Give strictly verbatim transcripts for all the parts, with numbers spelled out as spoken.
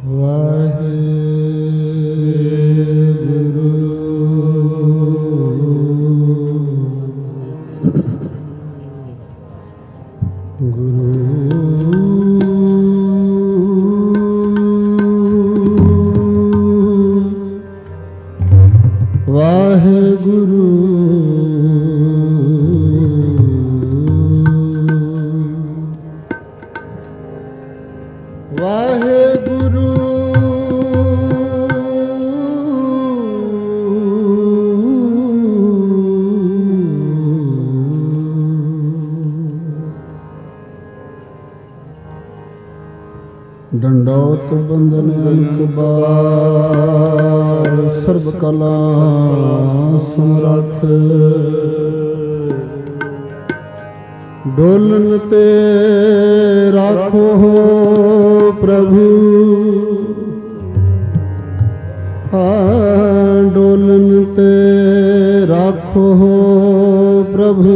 ਡੰਡੌਤ ਬੰਦਨ ਅਨਕ ਬਾਰ ਸਰਬ ਕਲਾ ਸਮਰੱਥ ਡੋਲਨ ਤੇ ਰਾਖੋ ਪ੍ਰਭੂ ਹਾਂ ਡੋਲਨ ਤੇ ਰਾਖੋ ਪ੍ਰਭੂ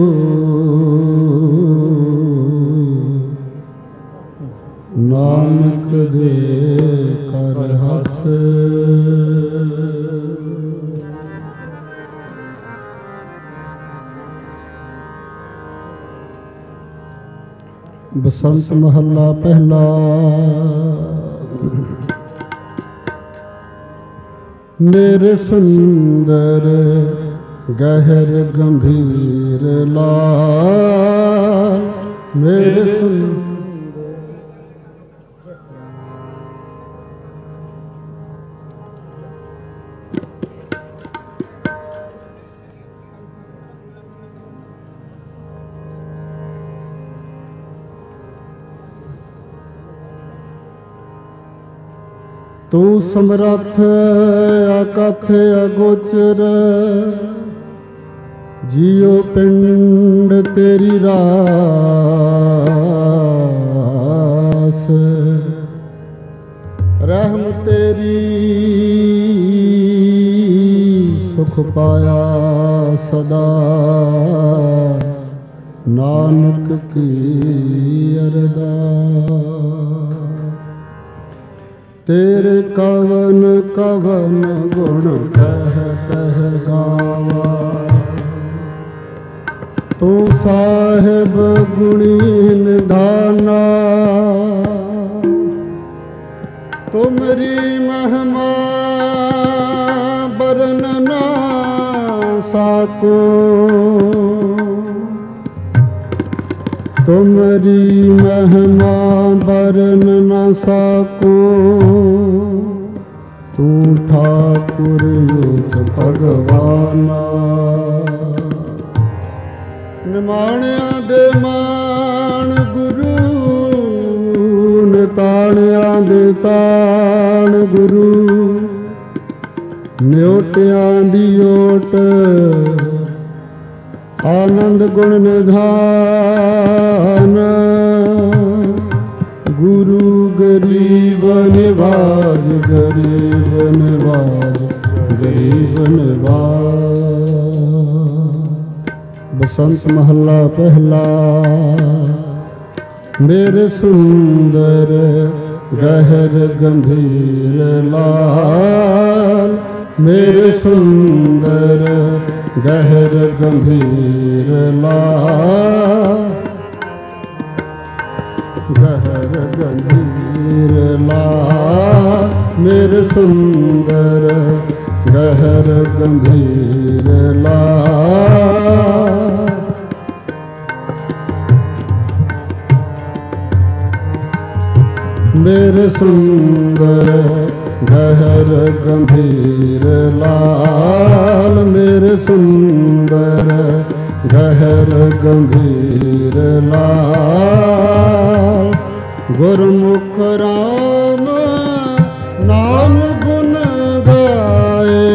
ਨਾਨਕ ਦੇ ਕਰ ਹੱਥ ਬਸੰਤ ਮਹੱਲਾ ਪਹਿਲਾ। ਮੇਰੇ ਸੁੰਦਰ ਗਹਿਰ ਗੰਭੀਰ ਲਾਲ ਮੇਰੇ ਸੁੰਦਰ ਤੂੰ ਸਮਰੱਥ ਅਕਥ ਅਗੋਚਰ ਜੀਉ ਪਿੰਡ ਤੇਰੀ ਰਾਸ ਰਹਿਮ ਤੇਰੀ ਸੁਖ ਪਾਇਆ ਸਦਾ ਨਾਨਕ ਕੀ ਅਰਦਾਸ। ਤੇਰੇ ਕਵਨ ਕਵਨ ਗੁਣ ਕਹਿ ਕਹਿ ਗਾਵਾ ਤੂੰ ਸਾਹਿਬ ਗੁਣੀ ਨਿਧਾਨਾ ਤੁਮਰੀ ਮਹਿਮਾ ਬਰਨ ਨਾ ਸਾਕੋ ਤੁਮਰੀ ਮਹਿਮਾ ਬਰਨ ਨਾ ਸਾਕੋ ਤੂੰ ਠਾਕੁਰ ਉਚ ਭਗਵਾਨਾ ਨਿਮਾਣਿਆਂ ਦੇ ਮਾਣ ਗੁਰੂ ਨਿਤਾਣਿਆਂ ਦੇ ਤਾਣ ਗੁਰੂ ਨਿਉਟਿਆਂ ਦੀ ਓਟ ਆਨੰਦ ਗੁਣ ਨਿਧਾਨ ਗੁਰੂ ਗਰੀਬ ਨਿਵਾਜ ਗਰੀਬ ਨਿਵਾਜ ਗਰੀਬ ਨਿਵਾਜ। ਬਸੰਤ ਮਹੱਲਾ ਪਹਿਲਾ। ਮੇਰੇ ਸੁੰਦਰ ਗਹਿਰ ਗੰਭੀਰ ਲਾਲ ਮੇਰੇ ਸੁੰਦਰ ਗਹਿਰ ਗੰਭੀਰ ਲਾਲ ਗਹਿਰ ਗੰਭੀਰ ਲਾਲ ਮੇਰੇ ਸੁੰਦਰ ਗਹਿਰ ਗੰਭੀਰ ਲਾਲ ਮੇਰੇ ਸੁੰਦਰ ਗਹਿਰ ਗੰਭੀਰ ਲਾਲ ਮੇਰੇ ਸੁੰਦਰ ਗਹਿਰ ਗੰਭੀਰ ਲਾਲ ਗੁਰਮੁਖ ਰਾਮ ਨਾਮ ਗੁਣ ਗਾਏ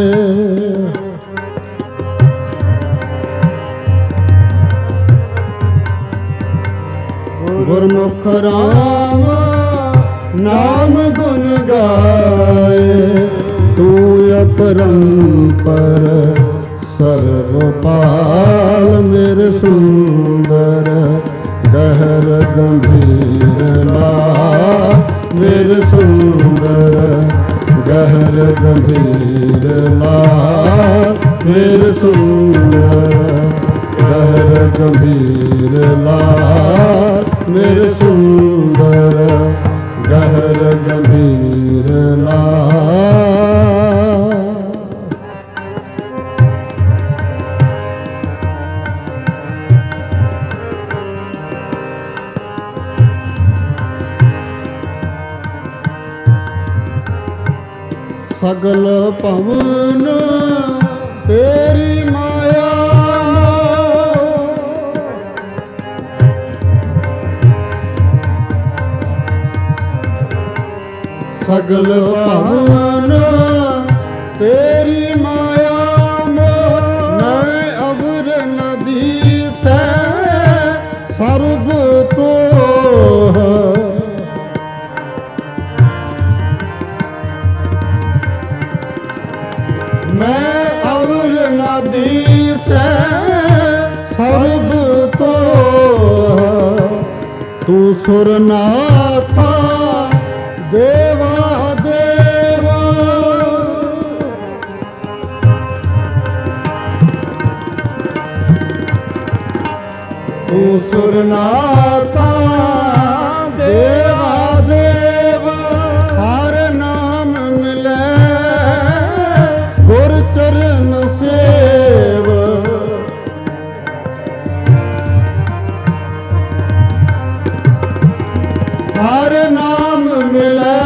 ਗੁਰਮੁਖ ਰਾਮ ਨਾਮ ਗੁਣ ਗਾਏ ਤੂੰ ਅਪਰੰਪਰ ਸਰਬ ਪਾਲ ਮੇਰੇ ਸੁੰਦਰ ਗਹਿਰ ਗੰਭੀਰ ਲਾਲ ਮੇਰੇ ਸੁੰਦਰ ਗਹਿਰ ਗੰਭੀਰ ਲਾਲ ਮੇਰੇ ਸੁੰਦਰ ਗਹਿਰ ਗੰਭੀਰ ਲਾਲ ਮੇਰੇ ਸੁੰਦਰ ਗਹਿਰ ਗੰਭੀਰ ਲਾਲ। ਸਗਲ ਭਵਨ ਤੇਰੀ ਮਾਇਆ ਸਗਲ ਭਵਨ ਤੇਰੀ ਮਾਇਆ ਮੈਂ ਅਵਰ ਨਦੀ ਸੈ ਸਰਬ ਤੋ ਮੈਂ ਅਵਰ ਨਦੀ ਸੈ ਸਰਬ ਤੋ ਤੂੰ ਸੁਰਨਾਥਾ ਦੇਵਾ ਦੇਵ ਤੂੰ ਸੁਰਨਾਥਾ ਦੇਵਾ ਦੇਵ ਹਰ ਨਾਮ ਮਿਲੇ ਗੁਰ ਚਰਨ ਸੇਵ ਹਰ ਨਾਮ ਮਿਲੇ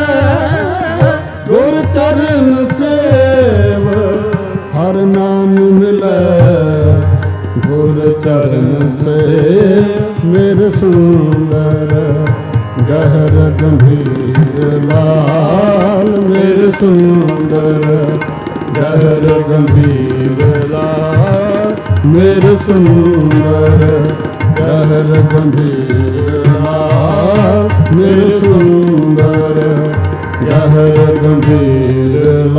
ਗੁਰ ਚਰਨ ਸੇਵ ਹਰ ਨਾਮ ਮਿਲੇ ਗੁਰ ਚਰਨ ਸੇਵ ਮੇਰੇ ਸੁੰਦਰ ਗਹਿਰ ਗੰਭੀਰ ਲਾਲ ਮੇਰੇ ਸੁੰਦਰ ਗਹਿਰ ਗੰਭੀਰ ਲਾਲ ਮੇਰੇ ਸੁੰਦਰ ਗਹਿਰ ਗੰਭੀਰ ਲਾਲ ਮੇਰੇ ਸੁੰਦਰ ਗਹਿਰ ਗੰਭੀਰ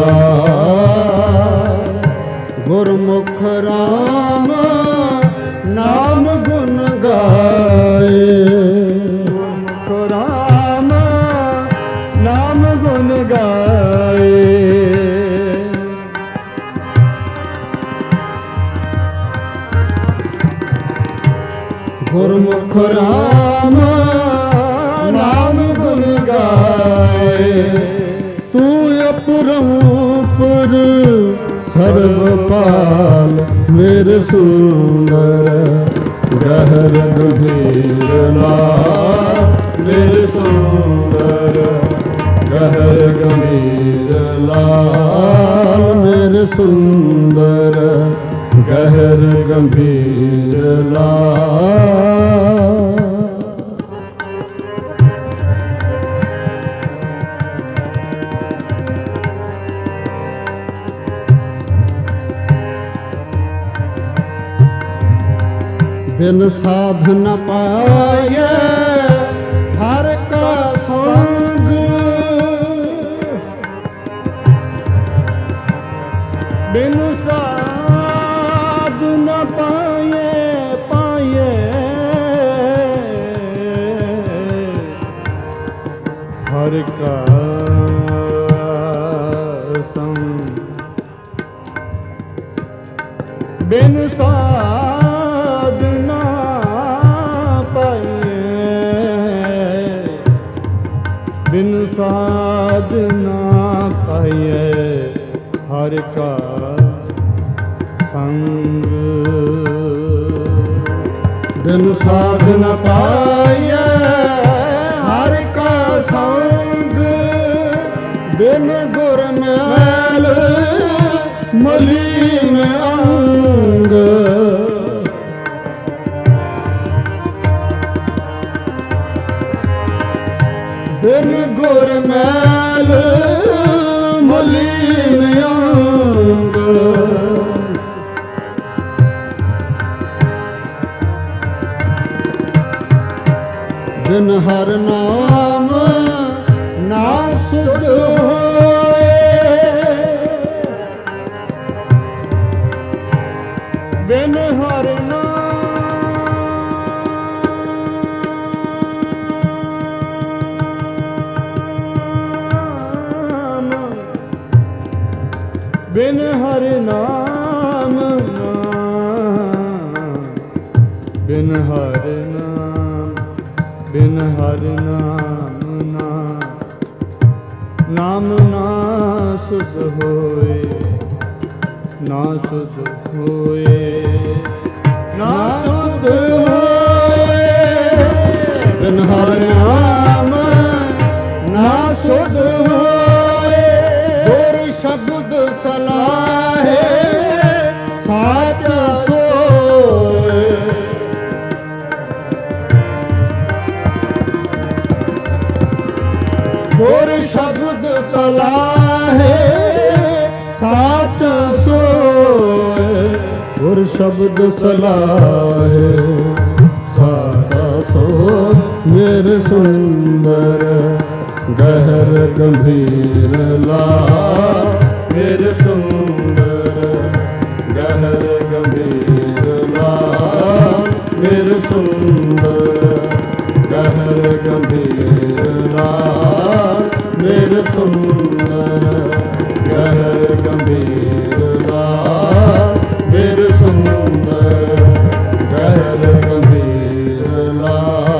ਲਾਲ। ਗੁਰਮੁਖ ਰਾਮ ਨਾਮ ਗੁਣ ਗਾਏ ਗੁਰਮੁਖ ਰਾਮ ਨਾਮ ਗੁਣ ਗਾਏ ਗੁਰਮੁਖ ਰਾਮ ਨਾਮ ਗੁਣ ਗਾਏ ਤੂੰ ਅਪਰੰਪਰ ਸਰਬ ਪਾਲ ਮੇਰੇ ਸੁੰਦਰ ਗਹਿਰ ਗੰਭੀਰ ਲਾਲ ਮੇਰੇ ਸੁੰਦਰ ਗਹਿਰ ਗੰਭੀਰ ਲਾਲ ਮੇਰੇ ਸੁੰਦਰ ਗਹਿਰ ਗੰਭੀਰ ਲਾਲ। ਬਿਨ ਸਾਧ ਨ ਪਾਏ ਹਰ ਕਾ ਸੰਗ ਬਿਨ ਸਾਧ ਨ ਪਾਏ ਪਾਏ ਹਰ ਕਾ ਸੰਗ ਬਿਨ ਸਾਧ ਬਿਨ ਸਾਧ ਨਾ ਪਾਈਏ ਹਰ ਕਾ ਸੰਗ ਬਿਨ ਸਾਧ ਨ ਪਾਈਏ ਹਰ ਕਾ ਸੰਗ ਬਿਨ ਗੁਰ ਮੈਲ ਮਲੀਨ ਅੰਗ ਬਿਨ ਗੁਰ ਮੈਲ ਮਲੀਨ ਅੰਗ ਬਿਨ ਹਰ ਨਾਮ ਨਾ ਸੁਧ ਹੋਏ ਬਿਨ ਹਰ ਨਾਮ ਬਿਨ ਹਰਿ ਨਾਮ ਬਿਨ ਹਰਿ ਨਾਮ ਬਿਨ ਹਰਿ ਨਾਮ ਨਾ ਨਾਮ ਨਾ ਸੁਧ ਹੋਏ ਨਾ ਸੁਧ ਹੋਏ ਨਾ ਸੁਧ ਹੋਏ ਬਿਨ ਹਰਿ ਨਾਮ ਨਾ ਸੁਧ ਹੋਏ ਗੁਰ ਸ਼ਬਦ ਸਲਾਹੇ ਸਾਚ ਸੋਏ ਗੁਰ ਸ਼ਬਦ ਸਲਾਹੇ ਸਾਚ ਸੋਏ ਗੁਰ ਸ਼ਬਦ ਸਲਾਹੇ ਸਾਚਾ ਸੋ ਮੇਰੇ ਸੁੰਦਰ ਗਹਿਰ ਗੰਭੀਰ ਲਾ ਮੇਰੇ ਸੁੰਦਰ ਗਹਿਰ ਗੰਭੀਰ ਲਾ ਮੇਰੇ ਸੁੰਦਰ ਗਹਿਰ ਗੰਭੀਰ ਲਾ ਮੇਰੇ ਸੁੰਦਰ ਗਹਿਰ ਗੰਭੀਰ ਲਾ ਮੇਰੇ ਸੁੰਦਰ ਗਹਿਰ ਗੰਭੀਰ ਲਾ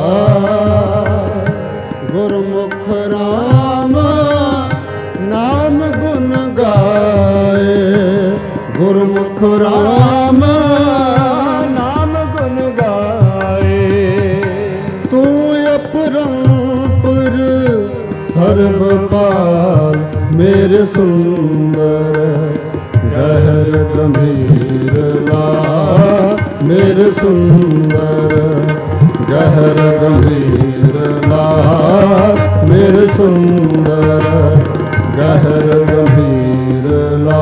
ਗੁਰਮੁਖ ਰਾਮ ਨਾਮ ਗੁਣ ਗਾਏ ਗੁਰਮੁਖ ਰਾਮ ਨਾਮ ਗੁਣ ਗਾਏ ਤੂੰ ਅਪਰੰਪਰ ਸਰਬ ਪਾਲ ਮੇਰੇ ਸੁੰਦਰ ਗਹਿਰ ਗੰਭੀਰ ਲਾ ਮੇਰੇ ਸੁੰਦਰ ਗਹਿਰ ਗੰਭੀਰ ਲਾ ਮੇਰੇ ਸੁੰਦਰ ਗਹਿਰ ਗੰਭੀਰ ਲਾ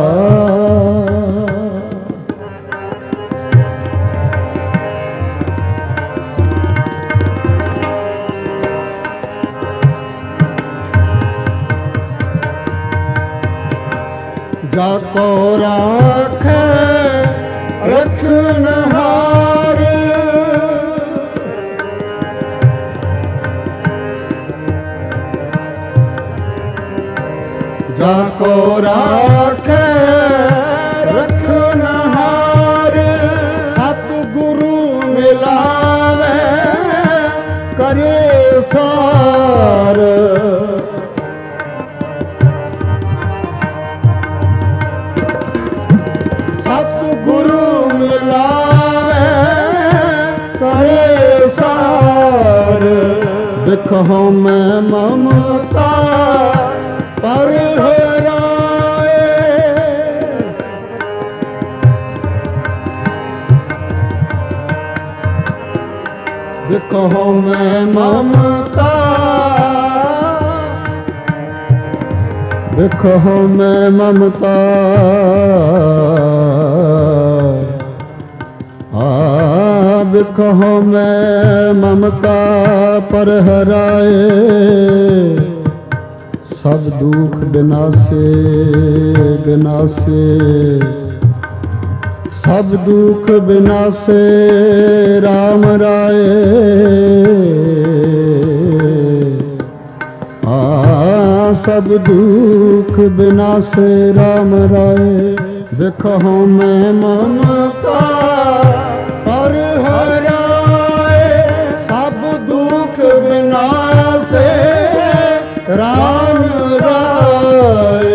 ਜਾ ਕੋ ਰਾਖੈ ਰਖਨਹਾਰ ਜਾ ਕੋ ਰਾਖੈ ਰਖਨਹਾਰ ਸਤਿਗੁਰੂ ਮਿਲਾਵੇ ਕਰੇ ਸਾਰ ਸਤਿਗੁਰੂ ਮਿਲਾਵੇ ਕਰੇ ਸਾਰ ਦੇਖੋ ਮੈਂ ਮਮਤਾ ਪਰ ਹਰਾਏ ਦੇਖੋ ਮੈਂ ਮਮਤਾ ਦੇਖੋ ਮੈਂ ਮਮਤਾ ਆ ਦੇਖੋ ਮੈਂ ਮਮਤਾ ਪਰ ਹਰਾਏ ਸਭ ਦੁਖ ਬਿਨਾਸੇ ਬਿਨਾਸੇ ਸਭ ਦੁਖ ਬਿਨਾਸੇ ਰਾਮ ਰਾਏ ਆ ਸਭ ਦੁਖ ਬਿਨਾਸੇ ਰਾਮ ਰਾਏ ਦੇਖੋ ਮੈਂ ਮਮਤਾ ਪਰ ਹਰਾਏ ਸਭ ਦੁਖ ਬਿਨਾਸੇ ਰਾਮ ਰਾਏ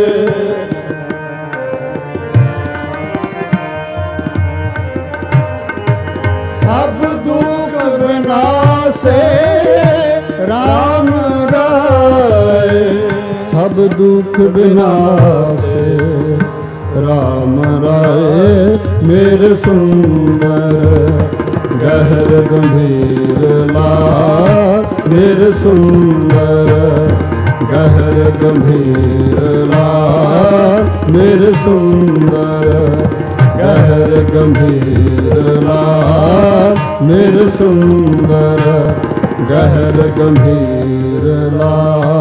ਸਭ ਦੁਖ ਬਿਨਾਸੇ ਰਾਮ ਰਾਏ ਸਭ ਦੁਖ ਬਿਨਾਸੇ ਰਾਮ ਰਾਏ ਮੇਰੇ ਸੁੰਦਰ ਗਹਿਰ ਗੰਭੀਰ ਲਾ ਮੇਰੇ ਸੁੰਦਰ ਗਹਿਰ ਗੰਭੀਰ ਲਾ ਮੇਰੇ ਸੁੰਦਰ ਗਹਿਰ ਗੰਭੀਰ ਲਾ ਮੇਰੇ ਸੁੰਦਰ ਗਹਿਰ ਗੰਭੀਰ ਲਾ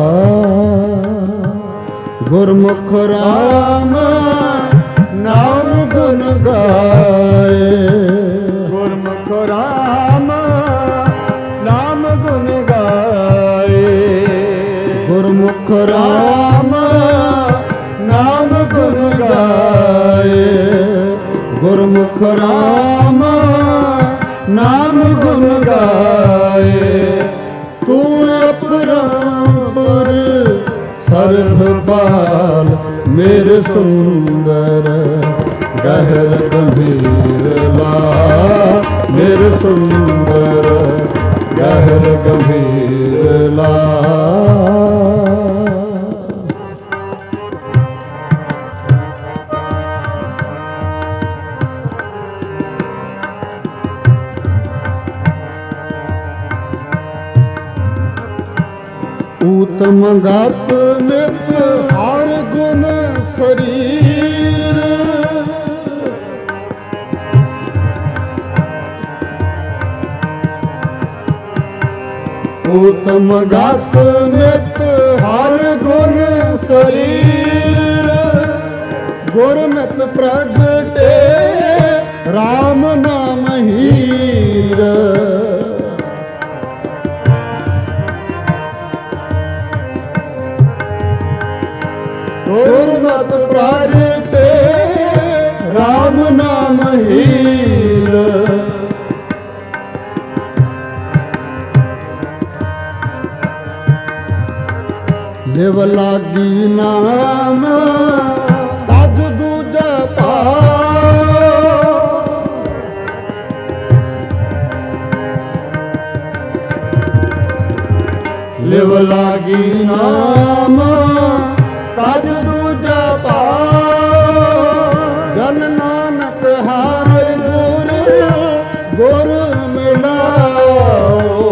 ਗੁਰਮੁਖ ਰਾਮ ਨਾਮ ਗੁਣ ਗਾਏ ਗੁਰਮੁਖ ਰਾਮ ਨਾਮ ਗੁਣ ਗਾਏ ਗੁਰਮੁਖ ਰਾਮ ਨਾਮ ਗੁਣ ਗਾਏ। ਗੁਰਮੁਖ ਰਾਮ ਨਾਮ ਗੁਣ ਗਾਏ। ਤੂੰ ਅਪਰੰਪਰ ਸਰਬ ਬਾਲ ਮੇਰੇ ਸੁੰਦਰ ਗਹਿਰ ਗੰਭੀਰ ਲਾ ਮੇਰੇ ਸੁੰਦਰ ਗਹਿਰ ਗੰਭੀਰ ਲਾ। ਊਤਮ ਗਤ ਨਿਤ ਹਰ ਗੁਣ ਸਰੀਰ। ਊਤਮ ਗਤ ਨਿਤ ਹਰ ਗੁਣ ਸਰੀਰ। ਗੁਰਮਤਿ ਪ੍ਰਗਟੇ ਰਾਮ ਨਾਮ ਹੀਰ। ਗੁਰਮਤਿ ਪ੍ਰਗਟੇ ਰਾਮ ਨਾਮ ਹੀਰ। ਲਿਵ ਲਾਗੀ ਨਾਮ ਤਜ ਦੂਜਾ ਪਾਉ। ਲਿਵ ਲਾਗੀ ਨਾਮ ਤਜ ਦੂਜਾ ਪਾਉ। ਜਨ ਨਾਨਕ ਹਰ ਗੁਰ ਗੁਰ ਮਿਲਾਓ।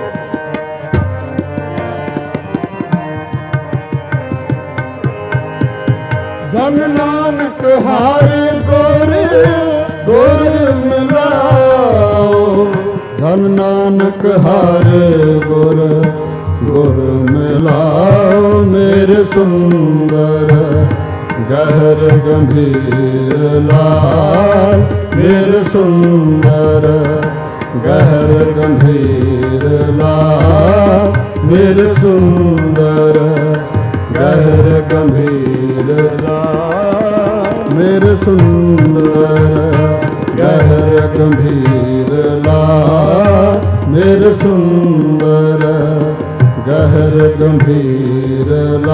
ਜਨ ਨਾਨਕ ਹਰ ਗੁਰ ਗੁਰ ਮਿਲਾਓ। ਜਨ ਨਾਨਕ ਹਰ ਗੁਰ ਗੁਰ ਮਿਲਾਓ। ਮੇਰੇ ਸੁੰਦਰ ਗਹਿਰ ਗੰਭੀਰ ਲਾਲ ਮੇਰੇ ਸੁੰਦਰ ਗਹਿਰ ਗੰਭੀਰ ਲਾਲ ਮੇਰੇ ਸੁੰਦਰ ਗਹਿਰ ਗੰਭੀਰ ਲਾਲ ਮੇਰੇ ਸੁੰਦਰ ਗਹਿਰ ਗੰਭੀਰ ਲਾਲ ਮੇਰੇ ਸੁੰਦਰ ਗਹਿਰ ਗੰਭੀਰ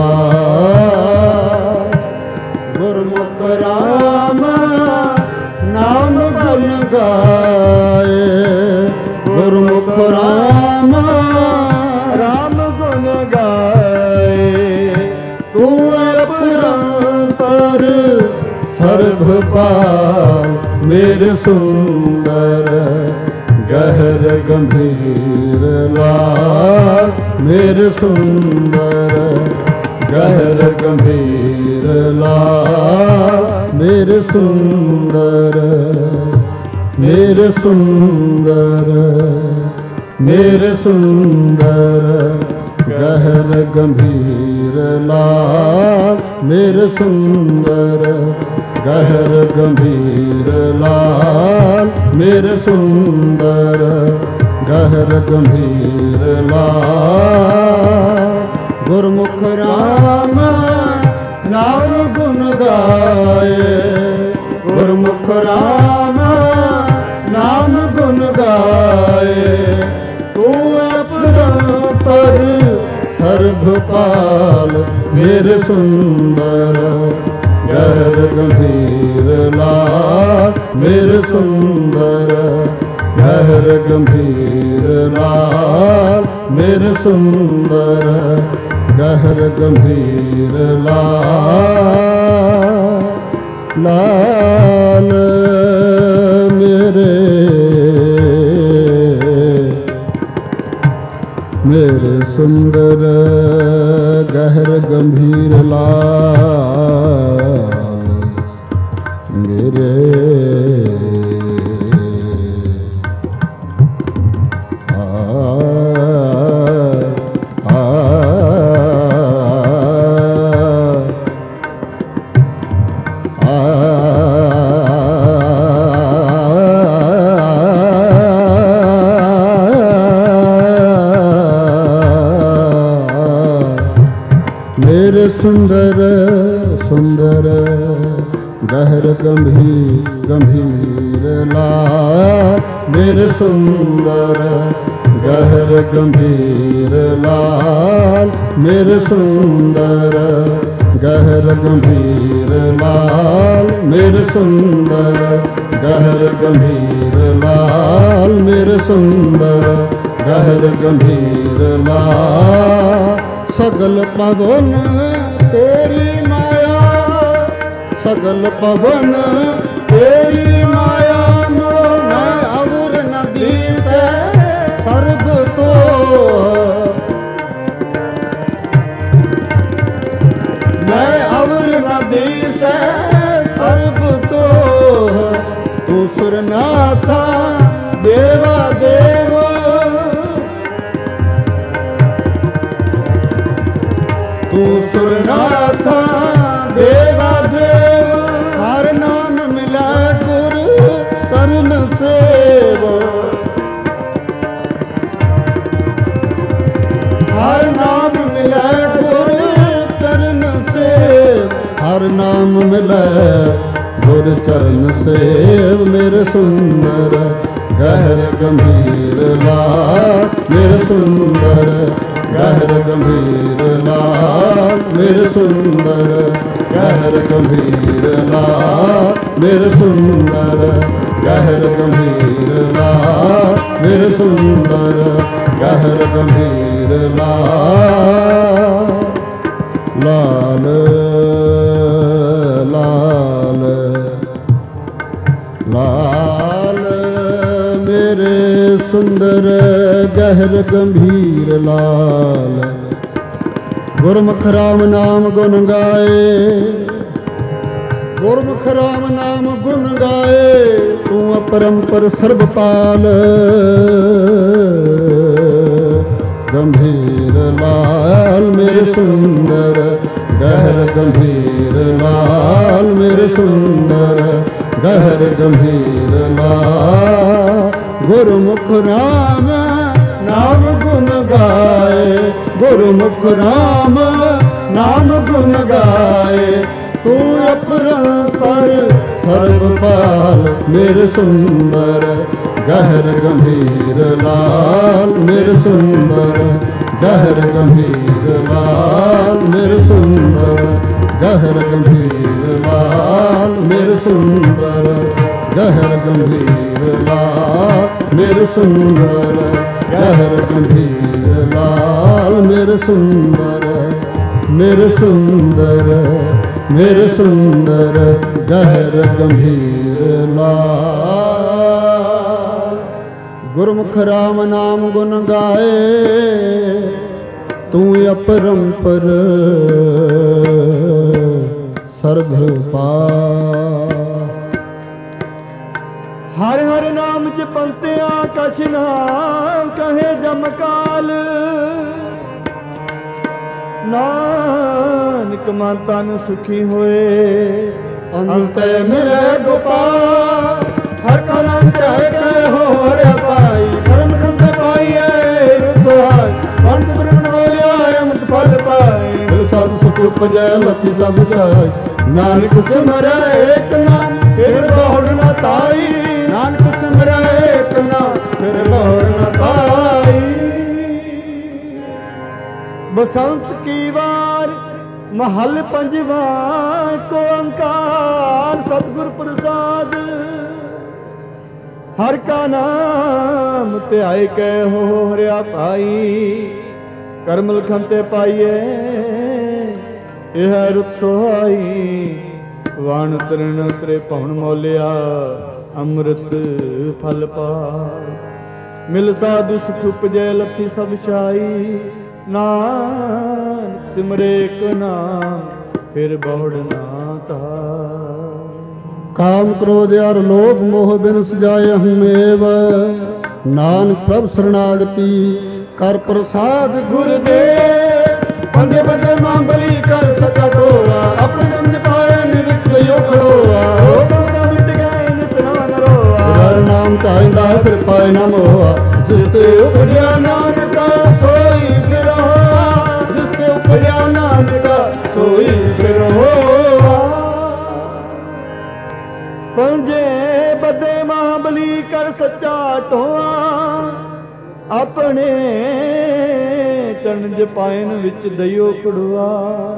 ਲਾਲ। ਗੁਰਮੁਖ ਰਾਮ ਨਾਮ ਗੁਣ ਗਾਏ। ਗੁਰਮੁਖ ਰਾਮ ਰਾਮ ਗੁਣ ਗਾਏ। ਤੂੰ ਅਪਰੰਪਰ ਸਰਬ ਪਾਲ ਮੇਰੇ ਸੁੰਦਰ ਗਹਿਰ ਗੰਭੀਰ ਲਾਲ ਮੇਰੇ ਸੁੰਦਰ ਗਹਿਰ ਗੰਭੀਰ ਲਾਲ ਮੇਰੇ ਸੁੰਦਰ ਮੇਰੇ ਸੁੰਦਰ ਮੇਰੇ ਸੁੰਦਰ ਗਹਿਰ ਗੰਭੀਰ ਲਾਲ ਮੇਰੇ ਸੁੰਦਰ ਗਹਿਰ ਗੰਭੀਰ ਲਾਲ ਮੇਰੇ ਸੁੰਦਰ ਗਹਿਰ ਗੰਭੀਰ ਲਾਲ। ਗੁਰਮੁਖ ਰਾਮ ਨਾਮ ਗੁਣ ਗਾਏ। ਗੁਰਮੁਖ ਰਾਮ ਨਾਮ ਗੁਣ ਗਾਏ। ਤੂੰ ਅਪਰੰਪਰ ਸਰਬ ਪਾਲ ਮੇਰੇ ਸੁੰਦਰ ਗਹਿਰ ਗੰਭੀਰ ਲਾਲ ਮੇਰੇ ਸੁੰਦਰ ਗਹਿਰ ਗੰਭੀਰ ਲਾਲ ਮੇਰੇ ਸੁੰਦਰ ਗਹਿਰ ਗੰਭੀਰ ਲਾਲ। ਲਾਲ ਮੇਰੇ ਮੇਰੇ ਸੁੰਦਰ ਗਹਿਰ ਗੰਭੀਰ ਲਾਲ ਮੇਰੇ ਆ ਆ मेरे सुंदर सुंदर गहर गंभीर गंभीर लाल, मेरे सुंदर गहर गंभीर लाल, मेरे सुंदर गहर गंभीर लाल, मेरे सुंदर गहर गंभीर लाल, मेरे सुंदर गहर गंभीर लाल। सगल पवन तेरी माया, सगल पवन तेरी माया नो, मैं अवर नदी से सर्ग तो, मैं अवर नदी से सर्ग तो, तू सुरनाथा देवा देव, तू सुरनाथा देवा देव। हर नाम मिला गुर चरण सेव, हर नाम मिला गुर चरण सेव, हर नाम मिला गुर चरण सेव। मेरे सुंदर गहर गंभीर लाल, मेरे सुंदर गहर गंभीर लाल, मेरे सुंदर गहर गंभीर लाल, मेरे सुंदर गहर गंभीर लाल, मेरे सुंदर गहर गंभीर लाल। लाल लाल लाल मेरे सुंदर गहर गंभीर लाल। गुरमुख राम नाम गुण गाए, गुरमुख राम नाम गुण गाए, तू अपरंपर सर्वपाल। गंभीर लाल मेरे सुंदर गहर गंभीर लाल, मेरे सुंदर गहर गंभीर लाल। गुरमुख राम नाम गुण गाए, गुरमुख राम नाम गुण गाए, तू अपरंपर सर्वपाल। मेरे सुंदर गहर गंभीर लाल, मेरे सुंदर गहर गंभीर लाल, मेरे सुंदर गहर गंभीर लाल, मेरे सुंदर गहर गंभीर लाल, मेरे सुंदर गहर गंभीर लाल। मेरे सुंदर मेरे सुंदर मेरे सुंदर गहर गंभीर लाल। गुरमुख राम नाम गुण गाए, तू अपरंपर सर्वपाल। हर हर नाम जपंतिया कछ ना कहे जमकाल। नानक मन तन सुखी होए अंत मिले गोपाल। हर का नाम चाहे कहे हो हरे पाई, परम खंड पाइए रुसहाय। पंत ब्रह्मण बोलिया अमृत फल पाए, बिल साधु सुख उपजै लथि सब साई। नानक सिमरै एक नाम फिर बहुड़ न ताई, नानक सिमरै एक नाम फिर बहुड़ न ताई। बसंत की वार महल पंजवा को अंकार सतगुर प्रसाद। हर का नाम ध्याय कै हो हरिया पाई, करमल खंते पाइए यह रुत सोहाई। वाण तरण उतरे पवन मौलिया अमृत फल पाय। मिल साधु सुख उपजै लथि सब छाई, नानक सिमरे एक नाम फिर बहुड़ ना ताय। काम क्रोध और लोभ मोह बिन सजाए हमेव, नानक प्रभु शरणागति कर प्रसाद गुरुदेव। बंदे बंदे मां बलि कर सका टोआ, अपने बंद पाए निवित यो खड़ोआ। नाम चाहता फिर पाए न मोहा, जिससे उपजा नानका सोई फिर होआ। जिससे उपजा नानका सोई फिर होआ। पंजे बदे महाबली कर सच्चा टोआ, अपने चरण जपायन विच दइयो कुड़वा।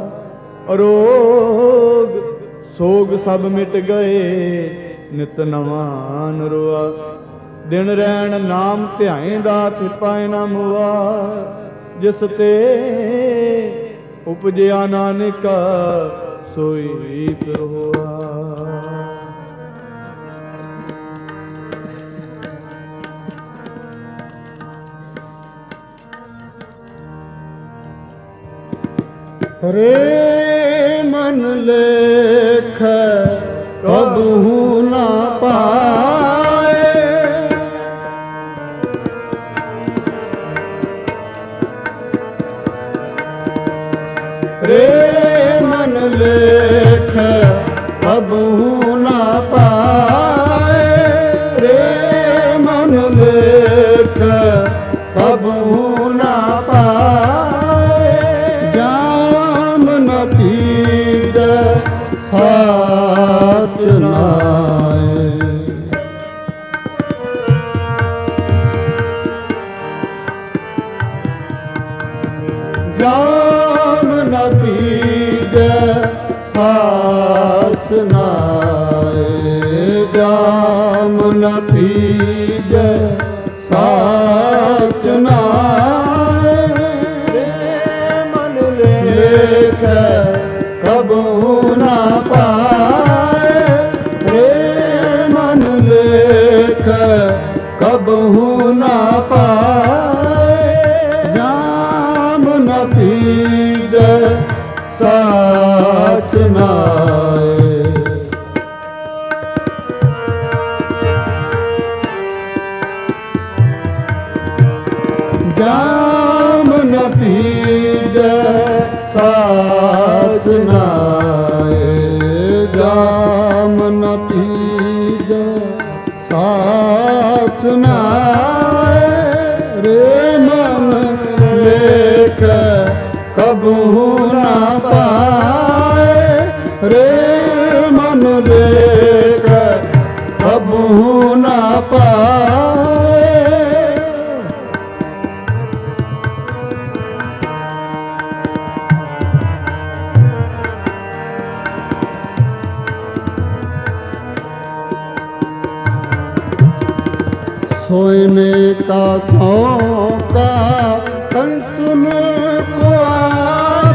रोग सोग सब मिट गए, नित नवा नरवा। दिन रैन नाम ध्याएंदा पाए ना मुआ, जिस ते उपजया नानका सोई फिर होआ। रे मन लेख कबहू ना पाए, रे मन लेख कबहू ना पाए, रे मन लेख कबहू ना पाए। जाम न पीत साच नाए, जाम न पीत साच नाए, जाम न पीत साच नाए। लेख कबहू ना पाए, रे मन लेख कबहू ना पाए। जाम न पीज साच नाए, जाम न पीज साच नाए, जाम न पीज साच नाए। रे मन लेख कबहू ना पाए, रे मन लेख कबहू ना पाए। सोने का चौका कंचन कुआर,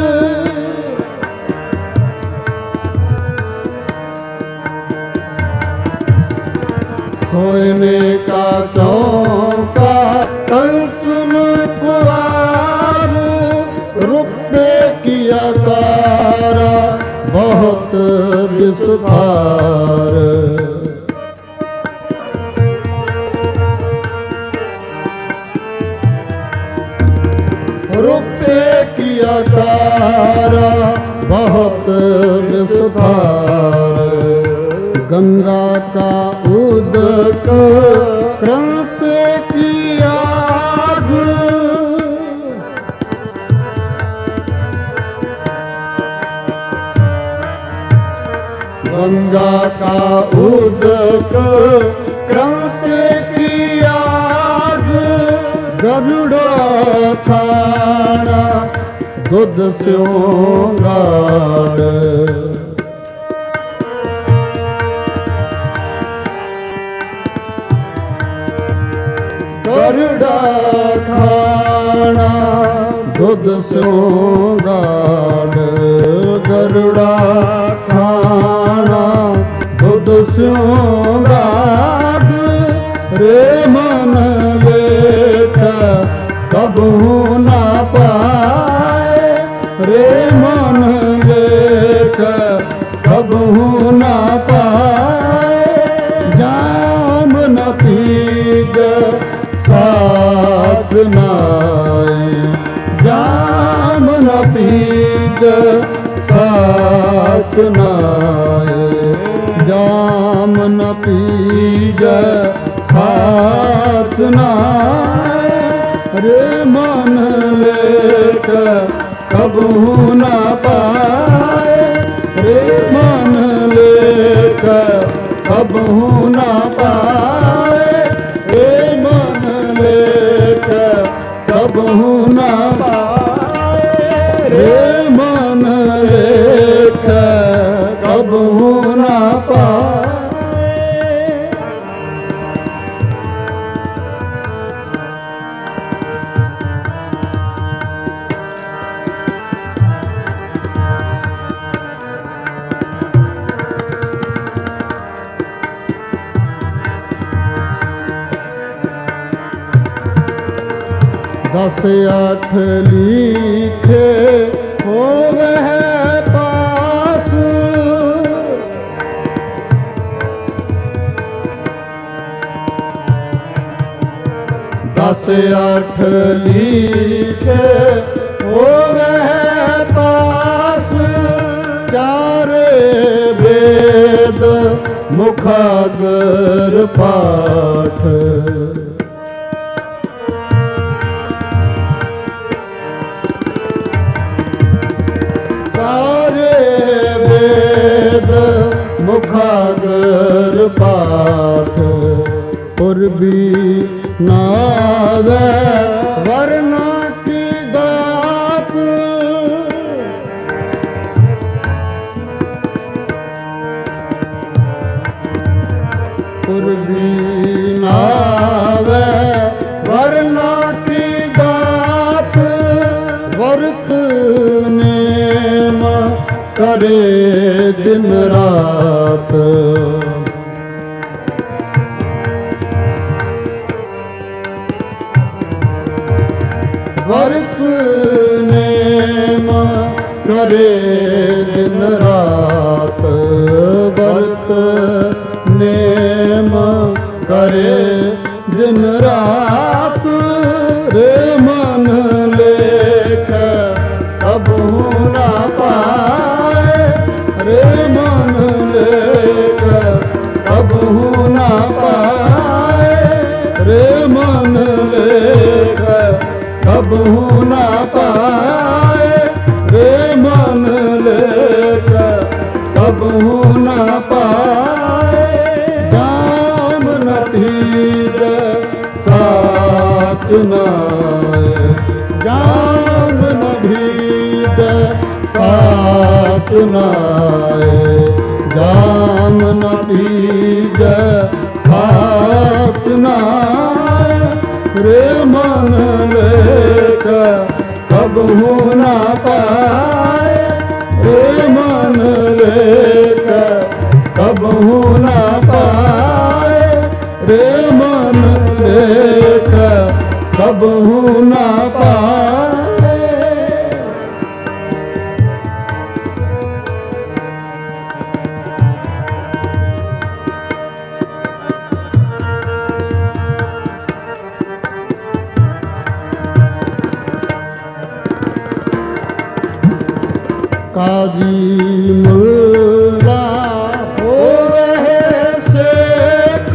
सोने का चौका कंचन कुआर। रुपये की आकार बहुत विस्तार, रुपये की आकार बहुत विस्तार। गंगा का उदक क्रांति की आग, गंगा का उदक क्रांति की आग। गरुड़ा खाना दूध स्यों गाड़, गरुड़ा खाना दूध स्यों गाड़, गरुड़ा खाना दूध स्यों गाड़। रे मन लेख कबहू ना पाए, रे मन लेख कबहू ना पाए। जाम न पीज साच नाए, जाम न पीज साच नाए, जाम न पीज साच नाए। रे मन लेख कबहू ना पाए, ਦਸ ਅੱਠ ਲੀਖੇ ਹੋਵੇ ਪਾਸ, ਦਸ ਅੱਠ ਲੀਖੇ ਹੋਵੇ ਪਾਸ, ਚਾਰੇ ਵੇਦ ਮੁਖਾਗਰ ਪਾਠ, ਚਾਰੇ ਵੇਦ ਮੁਖਾਗਰ ਪਾਠ, ਪੁਰਬੀ ਨਾਵੇ ਵਰਨਾ ਕੀ ਦਾਤ, ਪੁਰਬੀ ਨਾਵੇ ਵਰਨਾ ਕੀ ਦਾਤ, ਵਰਤ ਨੇਮ ਕਰੇ ਦਿਨ ਰਾਤ, ਵਰਤ ਨੇਮ ਕਰੇ ਦਿਨ ਰਾਤ, ਵਰਤ ਨੇਮ ਕਰੇ ਦਿਨ ਰਾਤ, ਰੇ ਮਨ ਲੇਖ ਕਬਹੂ ਨਾ ਪਾਏ, ਰੇ ਮਨ ਲੇਖ ਕਬਹੂ ਨਾ ਪਾਏ, ਰੇ ਮਨ ਲੇਖ ਕਬਹੂ ਨਾ ਪਾਏ, ਰੇ ਮਨ ਲੇਖ ਕਬਹੂ ਨਾ ਪਾਏ, ਜਾਮ ਨ ਭੀਜੈ ਸਾਚ ਨਾਏ, ਜਾਮ ਨ ਭੀਜੈ ਸਾਚ ਨਾਏ, ਜਾਮ ਨ ਭੀਜੈ ਸਾਚ ਨਾਏ, ਰੇ ਮਨ ਲੇਖ ਕਬਹੂ ਨਾ ਪਾਏ, ਰੇ ਮਨ ਲੇਖ ਕਬਹੂ ਨਾ ਪਾਏ, ਰੇ ਮਨ ਲੇਖ ਕਬਹੂ ਨਾ ਪਾਏ। ਕਾਜੀ ਮੁੱਲਾ ਹੋਵੇ ਸੇਖ,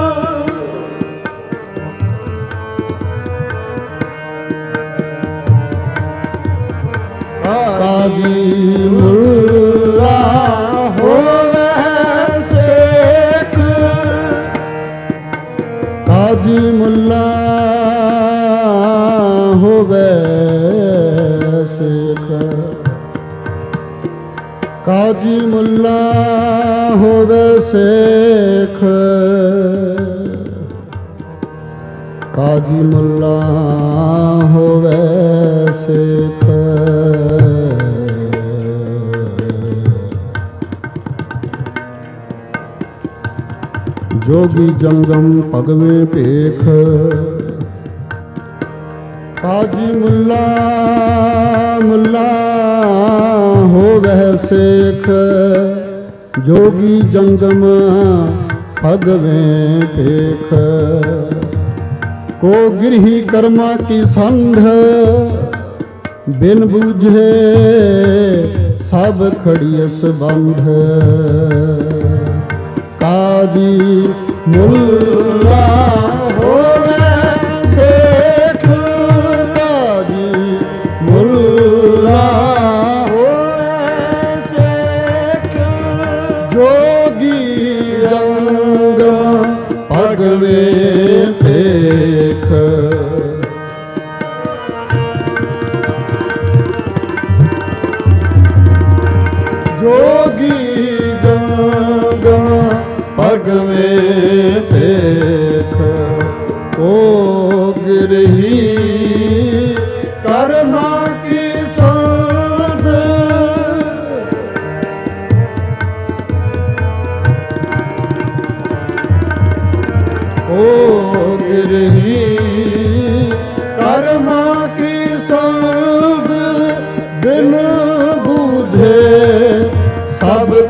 ਕਾਜੀ ਮੁੱਲਾ ਹੋਵੇ ਸੇਖ, ਕਾਜੀ ਮੁੱਲਾ ਹੋਵੇ ਸੇਖ, ਕਾਜੀ ਮੁੱਲਾ ਹੋਵੇ ਸੇਖ, ਕਾਜੀ ਮੁੱਲਾ ਹੋਵੇ ਸੇਖ, ਜੋਗੀ ਜੰਗਮ ਭਗਵੇਂ ਭੇਖ, ਕਾਜੀ ਮੁੱਲਾ ਮੁੱਲਾ ਹੋਵੇ ਸੇਖ, ਜੋਗੀ ਜੰਗਮ ਭਗਵੇਂ ਭੇਖ, ਕੋ ਗਿਰਹੀ ਕਰਮਾ ਕੀ ਸੰਧ, ਬਿਨ ਬੂਝੇ ਸਭ ਖੜੀਐ ਸੰਬੰਧ, ਕਾਜੀ ਮੁੱਲਾ ਹੋਵੇ ਸੇਖ, ਕਾਜੀ ਮੁੱਲਾ ਹੋਵੇ ਸੇਖ, ਜੋਗੀ ਜੰਗਮ ਭਗਵੇਂ ਭੇਖ, ਜੋਗੀ ਜੰਗਮ ਭਗਵੇਂ ਭੇਖ,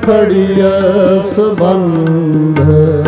ਖੜੀਐ ਸੰਬੰਧ।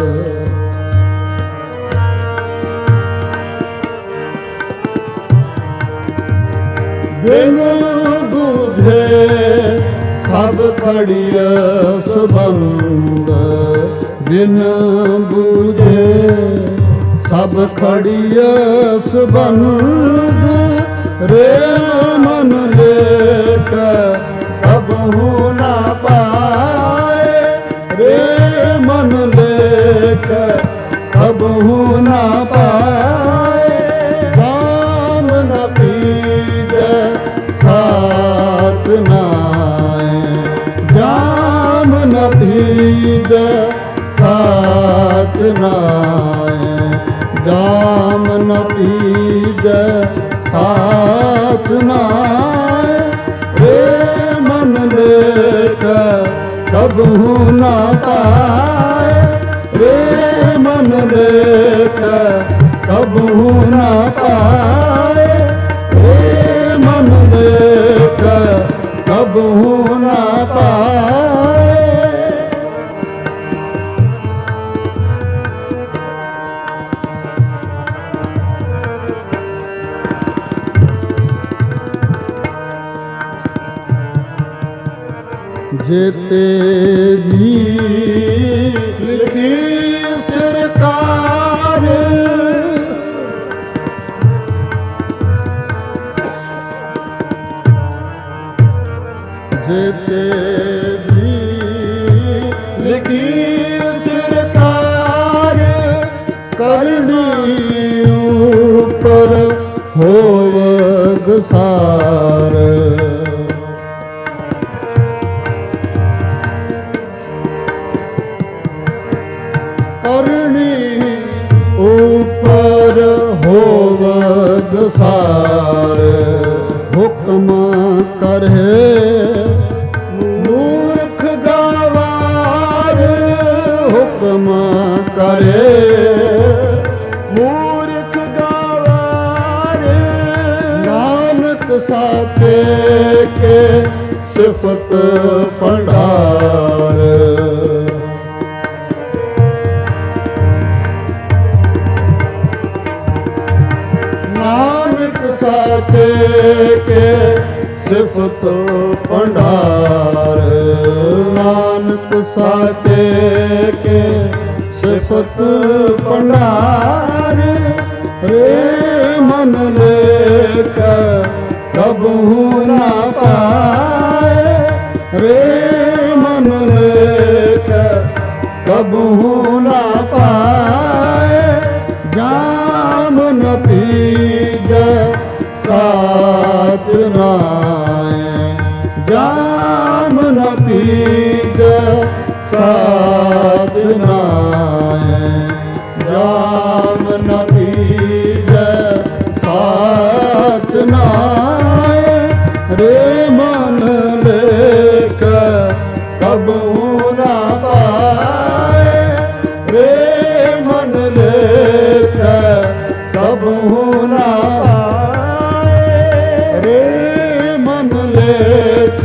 ਬਿਨ ਬੁਝੇ ਸਭ ਖੜੀਐ ਸੰਬੰਧ। ਬਿਨ ਬੁਝੇ ਸਭ ਖੜੀਐ ਸੰਬੰਧ। ਰੇ ਮਨ ਲੇਖ ਕਬਹੂ ਨਾ ਪਾਏ। ਰੇ ਮਨ ਲੇਖ ਕਬਹੂ ਨਾ ਪਾਏ। ਜਾਮ ਨ ਪੀਜੈ ਸਾਥ ਨਾਏ। ਜਾਮ ਨ ਪੀਜੈ ਸਾਥ ਨਾਏ। ਜਾਮ ਨ ਪੀਜੈ ਸਾਥ ਨਾਏ। ਰੇ ਮਨ ਲੇਖ ਕਬਹੂ ਨਾ ਪਾਏ। ਰੇ ਮਨ ਲੇਖ ਕਬਹੂ ਨਾ ਪਾਏ। ਰੇ ਮਨ ਲੇਖ ਕਬਹੂ ਨਾ ਪਾਏ। ਜੇਤੇ ਜੀ ਲਿਖੀ ਸਰਕਾਰ। ਜੇਤੇ ਜੀ ਲਿਖੀ ਸਰਕਾਰ। ਕਰਨੀ ਉਪਰ ਹੋਵਗ ਸਾਰ। ਕਰਨੀ ਉਪਰ ਹੋਵਗ ਸਾਰ। ਹੁਕਮ ਕਰਹਿ ਮੂਰਖ ਗਵਾਰ। ਹੁਕਮ ਕਰੇ ਮੂਰਖ ਗਵਾਰ। ਨਾਨਕ ਸਾਚੇ ਕੇ ਸਿਫਤ ਭੰਡਾਰ। ਨਾਨਕ ਸਾਚੇ ਕੇ ਸਿਫਤ ਭੰਡਾਰ। ਨਾਨਕ ਸਾਚੇ ਕੇ ਸਿਫਤ ਭੰਡਾਰ। ਰੇ ਮਨ ਲੇਖ ਕਬਹੂ ਨਾ ਪਾਏ। ਰੇ ਮਨ ਲੇਖ ਕਬਹੂ ਨਾ ਪਾਏ। ਜਾਮ ਨ ਪੀਜੈ ਸਾਥ ਨਾਏ। ਜਾਮ ਨ ਪੀਜੈ ਸਾਥ ਨਾਏ। ਜਾਮ ਨ ਪੀਜੈ ਸਾਥ ਨਾਏ। ਰੇ ਮਨ ਲੇਖ ਕਬਹੂ ਨਾ ਪਾਏ। ਰੇ ਮਨ ਲੇਖ ਕਬਹੂ ਨਾ ਪਾਏ। ਰੇ ਮਨ ਲੇਖ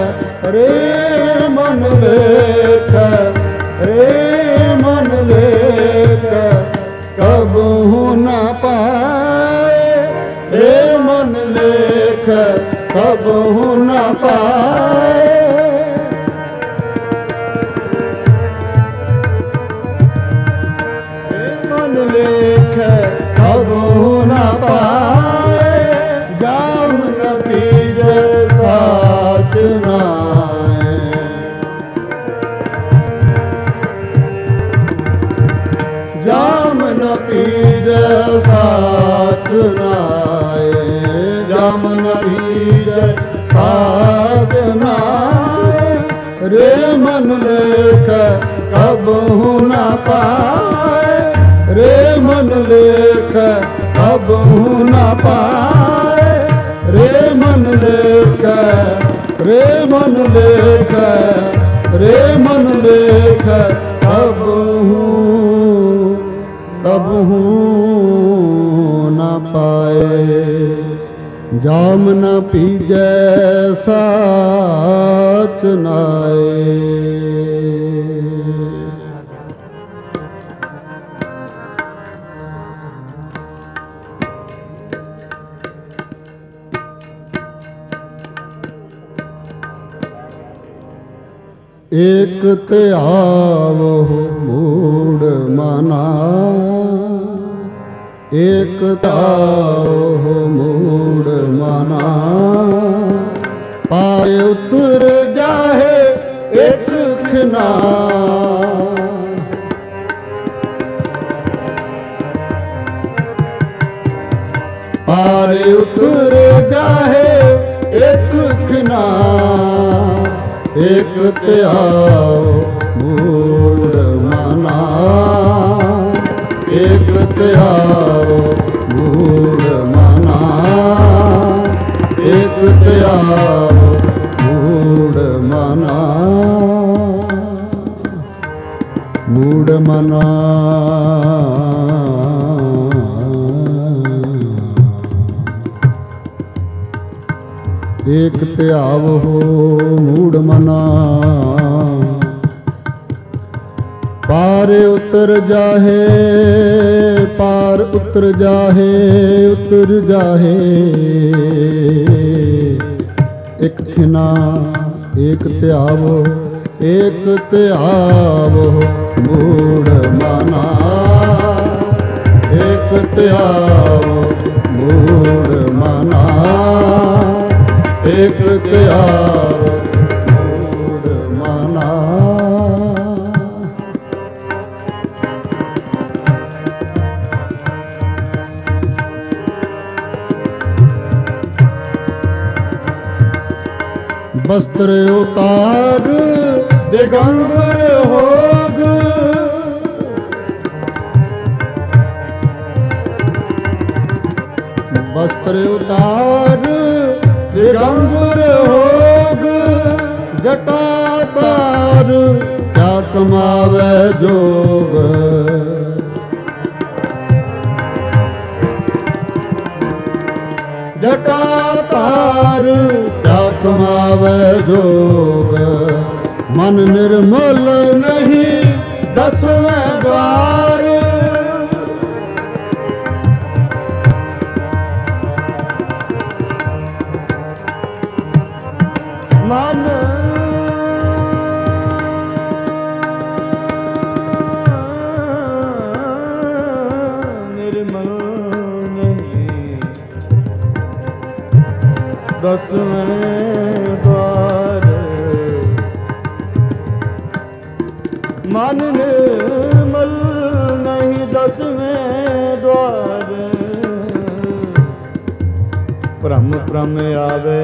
ਰੇ ਮਨ ਲੇਖ ਰੇ ਮਨ ਲੇਖ ਕਬਹੂ ਨਾ ਪਾਏ। ਰੇ ਮਨ ਲੇਖ ਕਬਹੂ ਨਾ ਪਾਏ। ਲੇਖ ਕਬਹੂ ਨਾ ਪਾਏ। ਜਾਮ ਨ ਪੀਜੈ ਸਾਥ ਨਾਏ। ਜਾਮ ਨ ਪੀਜੈ ਸਾਥ ਨਾਏ। ਜਾਮ ਨ ਪੀਜੈ ਸਾਥ ਨਾਏ। ਰੇ ਮਨ ਲੇਖ ਕਬਹੂ ਨਾ ਪਾਏ। ਰੇ ਮਨ ਲੇਖ ਕਬਹੂ ਨਾ ਪਾਏ। ਰੇ ਮਨ ਲੇਖ ਰੇ ਮਨ ਲੇਖ ਰੇ ਮਨ ਲੇਖ ਕਬਹੂ ਕਬਹੂ ਨਾ ਪਾਏ। ਜਾਮ ਨ ਪੀਜੈ ਸਾਥ ਨਾਏ। ਏਕ ਧਿਆਵੋ ਮੂੜ ਮਨਾ, ਏਕ ਧਿਆਵੋ ਮੂੜ ਮਨਾ, ਪਾਏ ਉਤਰ ਜਾਹੇ ਇੱਕ ਖਿਨਾ। ਪਾਰੇ ਉਤਰ ਜਾਹੇ ਇੱਕ ਖਿਨਾ, ਇੱਕ ਧਿਆਵੋ ਮੂੜ ਮਨਾ, ਇੱਕ ਧਿਆਵੋ ਮੂੜ ਮਨਾ, ਇੱਕ ਧਿਆਵੋ ਮੂੜ ਮਨਾ, ਮੂੜ ਮਨਾ। ਏਕ ਧਿਆਵੋ ਮੂੜ ਮਨਾ, ਪਾਰ ਉਤਰ ਜਾਹੇ, ਪਾਰ ਉਤਰ ਜਾਹੇ, ਉਤਰ ਜਾਹੇ ਇੱਕ ਖਿਨਾ, ਏਕ ਧਿਆਵੋ, ਏਕ ਧਿਆਵੋ ਮੂੜ ਮਨਾ, ਏਕ ਧਿਆਵੋ ਮੂੜ ਮਨਾ, ਏਕ ਧਿਆਵੋ ਮੂੜ ਮਨਾ। ਬਸਤਰ ਉਤਾਰ ਦਿਗੰਬਰ ਹੋਗ, ਬਸਤਰ ਉਤਾਰ ਦਿਗੰਬਰ ਹੋਗ, ਜਟਾ ਤਾਰ ਕਿਆ ਕਮਾਵੇ ਜੋਗ। ਜਟਾ ਤਾਰ ਕਿਆ ਕਮਾਵੇ ਜੋਗ, ਮਨ ਨਿਰਮਲ ਨਹੀਂ ਦਸਵੇਂ ਦਵਾਰ। ਮਨ ਨਿਰਮਲ ਨਹੀਂ ਦਸਵੇਂ ਦਵਾਰ, ਮਨ ਨਿਰਮਲ ਨਹੀਂ ਦਸਵੇਂ ਦਵਾਰ। ਭ੍ਰਮ ਭ੍ਰਮ ਆਵੇ,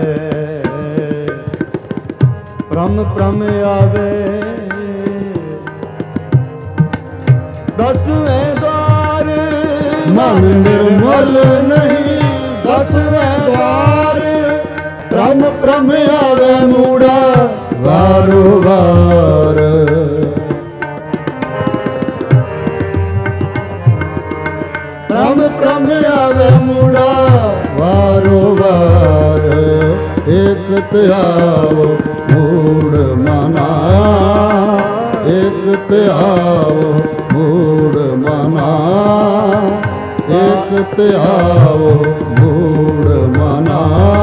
ਭ੍ਰਮ ਭ੍ਰਮ ਆਵੇ ਦਸਵੇਂ ਦਵਾਰ, ਮਨ ਨਿਰਮਲ ਨਹੀਂ ਦਸਵੇਂ ਦਵਾਰ। ਭ੍ਰਮ ਭ੍ਰਮ ਆਵੇ ਮੂੜਾ ਵਾਰੋ ਵਾਰ, ਭ੍ਰਮ ਭ੍ਰਮ ਆਵੇ ਮੂੜਾ ਵਾਰੋ ਵਾਰ। ਏਕ ਧਿਆਵੋ ਮੂੜ ਮਨਾ, ਏਕ ਧਿਆਵੋ ਮੂੜ ਮਨਾ, ਏਕ ਧਿਆਵੋ ਮੂੜ ਮਨਾ।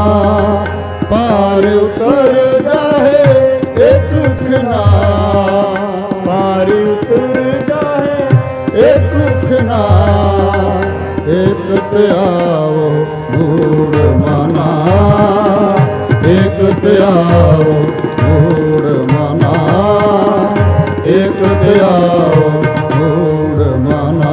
ਪਾਰ ਉਤਰ ਜਾਹੇ ਇੱਕ ਖਿਨਾ, ਪਾਰ ਉਤਰ ਜਾਹੇ ਇੱਕ ਖਿਨਾ, ਏਕ ਧਿਆਵੋ ਮੂੜ ਮਨਾ, ਏਕ ਧਿਆਵੋ ਮੂੜ ਮਨਾ, ਏਕ ਧਿਆਵੋ ਮੂੜ ਮਨਾ।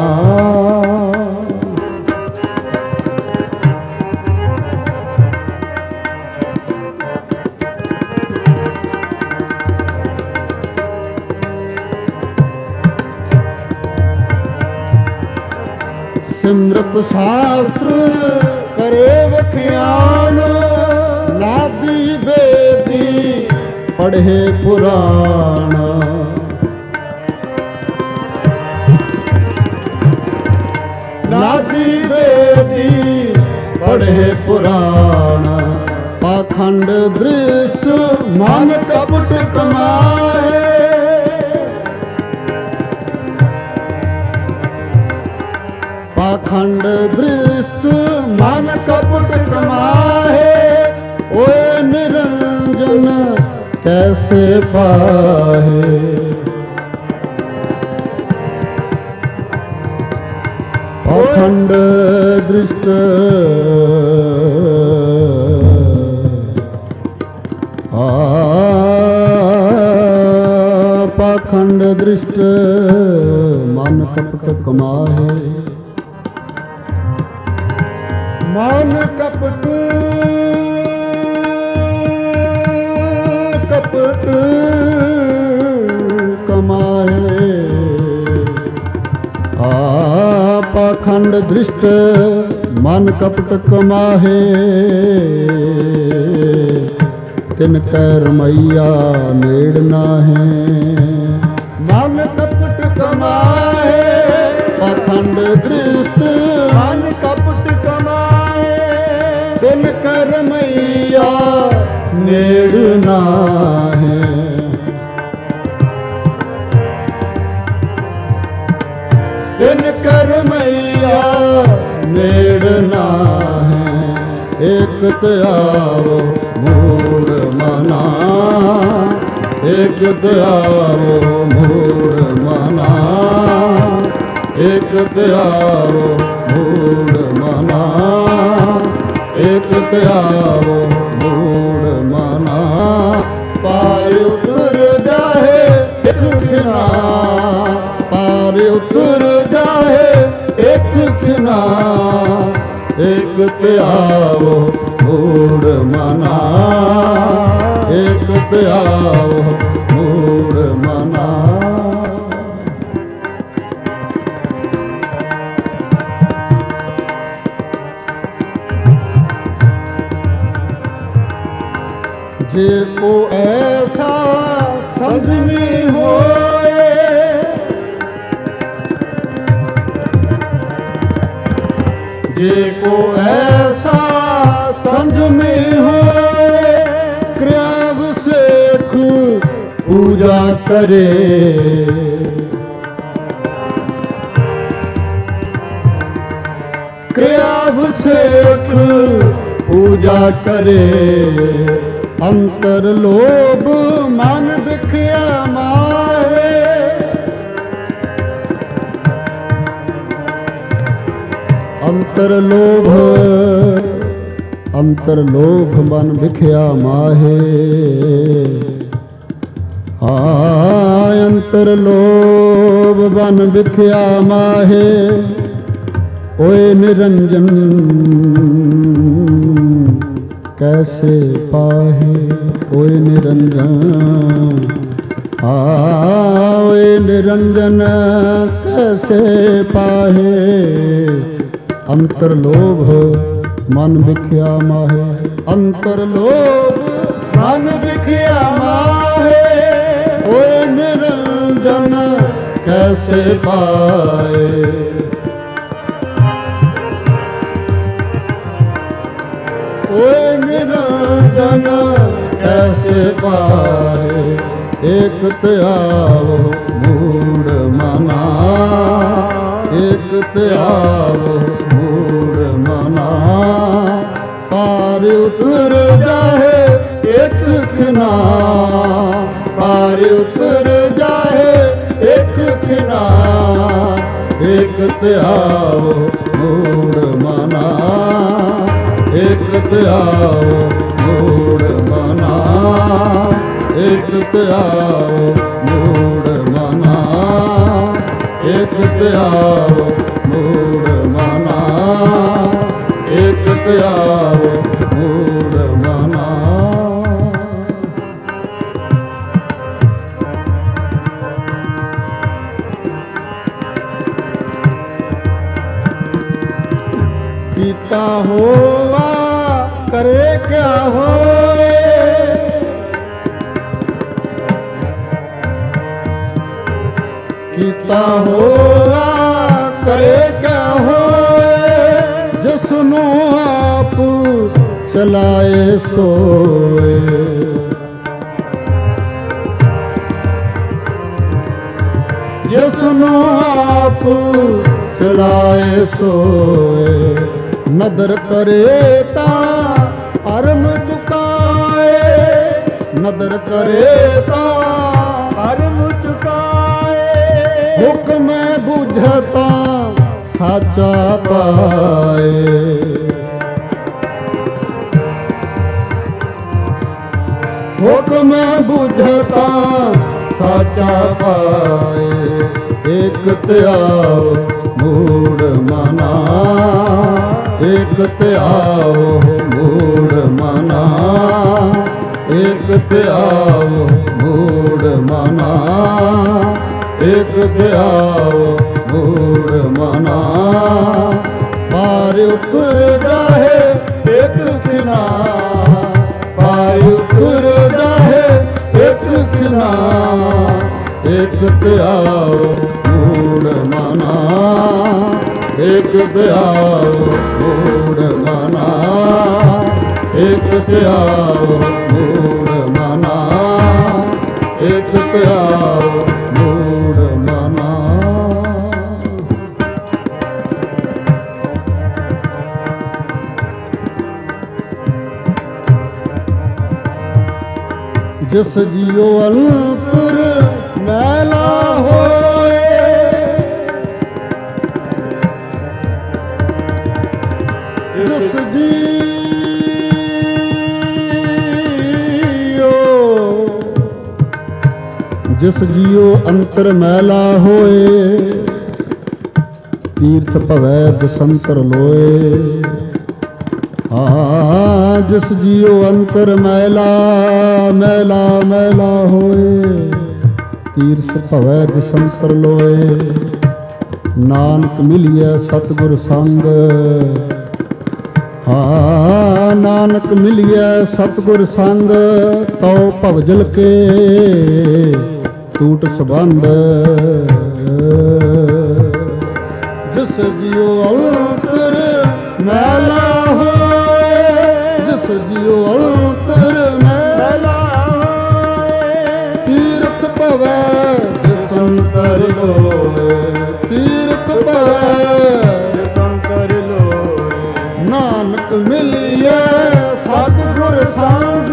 ਸਿਮਰਤ ਸ਼ਾਸਤਰ ਕਰੇ ਵਖਿਆਨ, ਨਾਦੀ ਬੇਦੀ ਪੜ੍ਹੇ ਪੁਰਾਣ। ਨਾਦੀ ਬੇਦੀ ਪੜ੍ਹੇ ਪੁਰਾਣ। ਪਾਖੰਡ ਦ੍ਰਿਸ਼ਟ ਮਨ ਕਪਟ ਕਮਾਏ, ਪਾਖੰਡ ਦ੍ਰਿਸ਼ਟ ਮਨ ਕਪਟ ਕਮਾਏ। ਓਏ ਨਿਰੰਜਨ कैसे पाहे। अखंड दृष्ट आ पाखंड दृष्ट मन कपट कमाहे। मन कपट कपट कमाहे। आ पाखंड दृष्ट मन कपट कमाहे। तिन कै रमैया नेड़ नाहे। मन कपट कमाहे पाखंड दृष्ट मन कपट कमाहे। तिन कै रमैया नेड़ नाहे। तिन कै रमैया नेड़ नाहे। एक त्यावो मूड़ मना। एक त्यावो मूड़ मना। एक त्यावो मूड़ मना। एक त्यावो मूड़ मना। पार उतर जाहे एक खिना। पार उतर जाहे एक खिना। एक त्यावो मूड़ मना। एक त्यावो मूड़ मना। जे को ऐसा संजमी होए। जे को ऐसा संजमी होए। क्रियाभिषेक पूजा करे। क्रियाभिषेक पूजा करे। अंतर लोभ मन बिखया माहे। अंतर लोभ अंतर लोभ मन बिखया माहे। हाँ अंतर लोभ मन बिखया माहे। ओए निरंजन कैसे पाहे। ओए निरंजन ओए निरंजन कैसे पाहे। अंतर लोभ मन बिखया माहे। अंतर लोभ मन बिखया माहे। ओए निरंजन कैसे पाए। ओए निरंजन कैसे पाए। एक त्यावो मूड़ मना। एक त्यावो मूड़ मना। पार उतर जाहे एक खिना। पार उतर जाहे एक खिना। एक त्यावो मूड़ मना। एक त्यावो मूड़ मना। एक त्यावो मूड़ मना। एक त्यावो मूड़ मना। एक त्यावो मूड़ मना। कीता होवा करे क्या होए। कीता होवा करे क्या होए। जिसनु आप चलाए सोए। जिसनु आप चलाए सोए। नदर करे ता परम चुकाए। ਨਦਰ ਕਰੇ ਤਾਂ ਕਰਮ ਚੁਕਾਏ, ਹੁਕਮ ਬੁਝਤਾ ਸਾਚਾ ਪਾਏ। ਹੁਕਮ ਬੁਝਤਾ ਸਾਚਾ ਪਾਏ, ਇਕ ਧਿਆਓ ਮੂੜ ਮਨਾ, ਇਕ ਧਿਆਓ ਮੂੜ ਮਨਾ, ਇਕ ਧਿਆਓ ਮੂੜ ਮਨਾ, ਇਕ ਧਿਆਓ ਮੂੜ ਮਨਾ। ਪਾਰ ਉਤਰ ਜਾਏ ਇਕ ਖਿਨਾ, ਪਾਰ ਉਤਰ ਜਾਏ ਇਕ ਖਿਨਾ, ਇਕ ਧਿਆਓ ਮੂੜ ਮਨਾ, ਇਕ ਧਿਆਓ ਮੂੜ ਮਨਾ, ਇਕ ਧਿਆਓ ਮੂੜ ਮਨਾ, ਇਕ ਧਿਆਓ ਮੂੜ ਮਨਾ। ਜਿਸ ਜੀਉ ਅੰਤਰ ਮੈਲਾ ਹੋਏ, ਜਿਸ ਜੀਉ ਜਿਸ ਜੀਉ ਅੰਤਰ ਮੈਲਾ ਹੋਏ, ਤੀਰਥ ਭਵੈ ਦਸੰਤਰ ਲੋਏ। ਹਾਂ ਜਿਸ ਜੀਉ ਅੰਤਰ ਮੈਲਾ ਮੈਲਾ ਮੈਲਾ ਹੋਏ, ਤੀਰਥ ਭਵੈ ਦਸੰਤਰ ਲੋਏ। ਨਾਨਕ ਮਿਲਿਐ ਸਤਿਗੁਰ ਸੰਗ, ਹਾਂ ਨਾਨਕ ਮਿਲਿਐ ਸਤਿਗੁਰ ਸੰਗ, ਤਉ ਭਵਜਲ ਕੇ ਟੂਟ ਸੰਬੰਧ। ਜਿਸ ਜੀਉ ਅੰਤਰ ਮੈਲਾ ਹੋਏ, ਜਿਸ ਜੀਉ ਅੰਤਰ ਮੈਲਾ ਹੋਏ, ਤੀਰਥ ਭਵੈ ਦਸੰਤਰ ਲੋਏ, ਤੀਰਥ ਭਵੈ ਦਸੰਤਰ ਲੋਏ। ਨਾਨਕ ਮਿਲਿਐ ਸਤਿਗੁਰ ਸੰਗ,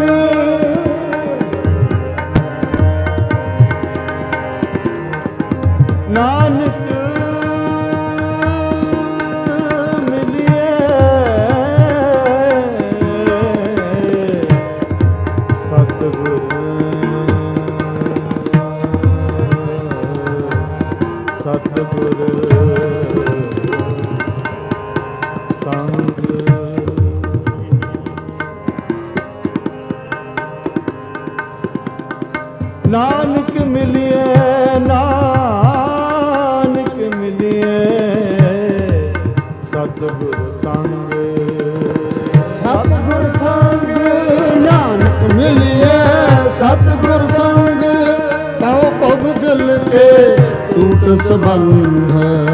ਨਾਨਕ ਮਿਲਿਐ ਸਤਿਗੁਰ ਸਤਿਗੁਰ ਸੰਗ। ਨਾਨਕ ਮਿਲਿਐ ਨਾਨਕ ਮਿਲਿਐ ਸਤਿਗੁਰ ਸੰਗ, ਸਤਿਗੁਰ ਸੰਗ। ਨਾਨਕ ਮਿਲਿਐ ਸਤਿਗੁਰ ਸੰਗ, ਤਉ ਭਵਜਲ ਕੇ ਟੂਟ ਸੰਬੰਧ।